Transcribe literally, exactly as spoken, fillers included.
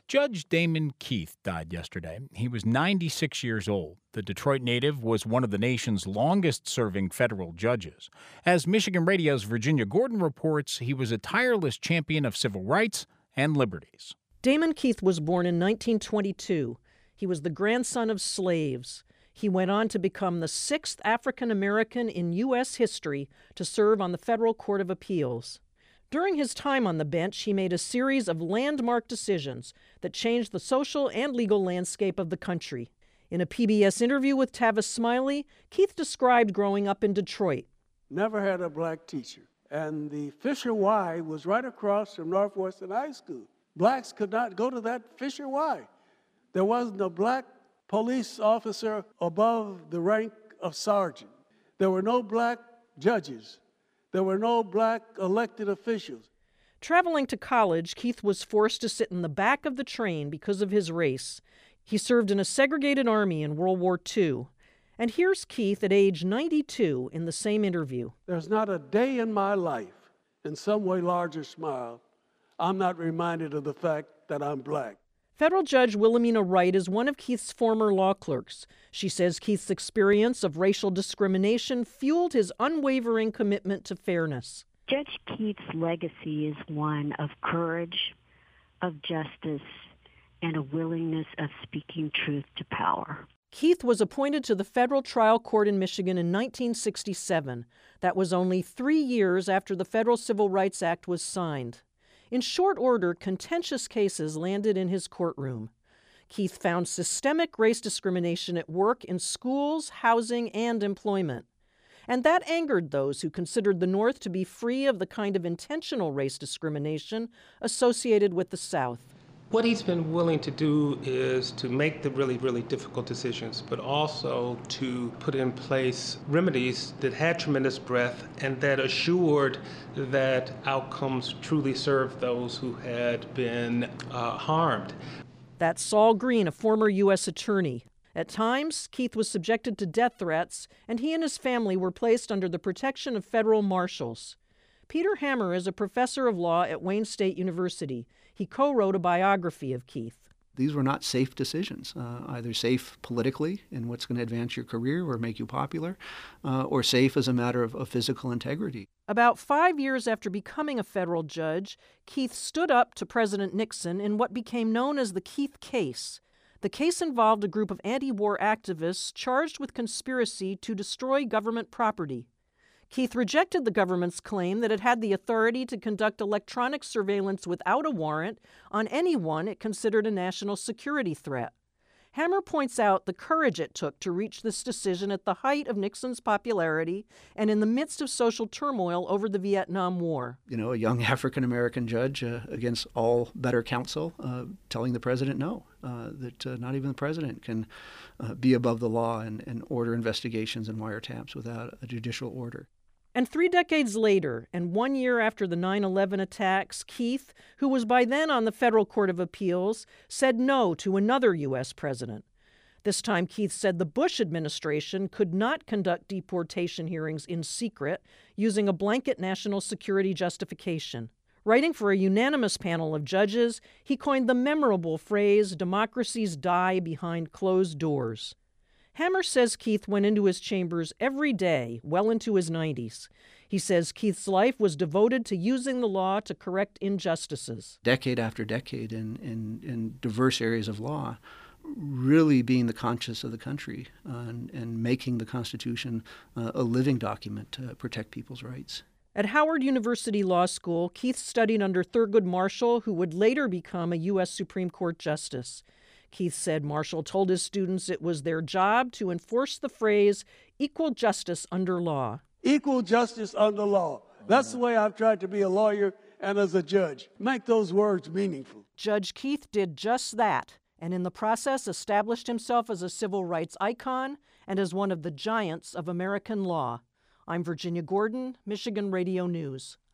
Judge Damon Keith died yesterday. He was ninety-six years old. The Detroit native was one of the nation's longest-serving federal judges. As Michigan Radio's Virginia Gordon reports, he was a tireless champion of civil rights and liberties. Damon Keith was born in nineteen twenty-two. He was the grandson of slaves. He went on to become the sixth African American in U S history to serve on the Federal Court of Appeals. During his time on the bench, he made a series of landmark decisions that changed the social and legal landscape of the country. In a P B S interview with Tavis Smiley, Keith described growing up in Detroit. Never had a black teacher, and the Fisher Y was right across from Northwestern High School. Blacks could not go to that Fisher Y. There wasn't a black police officer above the rank of sergeant. There were no black judges. There were no black elected officials. Traveling to college, Keith was forced to sit in the back of the train because of his race. He served in a segregated army in World War Two. And here's Keith at age ninety-two in the same interview. There's not a day in my life, in some way, large or small, I'm not reminded of the fact that I'm black. Federal Judge Wilhelmina Wright is one of Keith's former law clerks. She says Keith's experience of racial discrimination fueled his unwavering commitment to fairness. Judge Keith's legacy is one of courage, of justice, and a willingness of speaking truth to power. Keith was appointed to the federal trial court in Michigan in nineteen sixty-seven. That was only three years after the Federal Civil Rights Act was signed. In short order, contentious cases landed in his courtroom. Keith found systemic race discrimination at work in schools, housing, and employment. And that angered those who considered the North to be free of the kind of intentional race discrimination associated with the South. What he's been willing to do is to make the really, really difficult decisions, but also to put in place remedies that had tremendous breadth and that assured that outcomes truly served those who had been uh, harmed. That's Saul Green, a former U S attorney. At times, Keith was subjected to death threats, and he and his family were placed under the protection of federal marshals. Peter Hammer is a professor of law at Wayne State University. He co-wrote a biography of Keith. These were not safe decisions, uh, either safe politically in what's going to advance your career or make you popular, uh, or safe as a matter of, of physical integrity. About five years after becoming a federal judge, Keith stood up to President Nixon in what became known as the Keith case. The case involved a group of anti-war activists charged with conspiracy to destroy government property. Keith rejected the government's claim that it had the authority to conduct electronic surveillance without a warrant on anyone it considered a national security threat. Hammer points out the courage it took to reach this decision at the height of Nixon's popularity and in the midst of social turmoil over the Vietnam War. You know, a young African-American judge uh, against all better counsel uh, telling the president no, uh, that uh, not even the president can uh, be above the law and, and order investigations and wiretaps without a judicial order. And three decades later, and one year after the nine eleven attacks, Keith, who was by then on the Federal Court of Appeals, said no to another U S president. This time, Keith said the Bush administration could not conduct deportation hearings in secret using a blanket national security justification. Writing for a unanimous panel of judges, he coined the memorable phrase, "Democracies die behind closed doors." Hammer says Keith went into his chambers every day, well into his nineties. He says Keith's life was devoted to using the law to correct injustices. Decade after decade in, in, in diverse areas of law, really being the conscience of the country uh, and, and making the Constitution uh, a living document to protect people's rights. At Howard University Law School, Keith studied under Thurgood Marshall, who would later become a U S Supreme Court justice. Keith said Marshall told his students it was their job to enforce the phrase, equal justice under law. Equal justice under law. That's the way I've tried to be a lawyer and as a judge. Make those words meaningful. Judge Keith did just that, and in the process established himself as a civil rights icon and as one of the giants of American law. I'm Virginia Gordon, Michigan Radio News.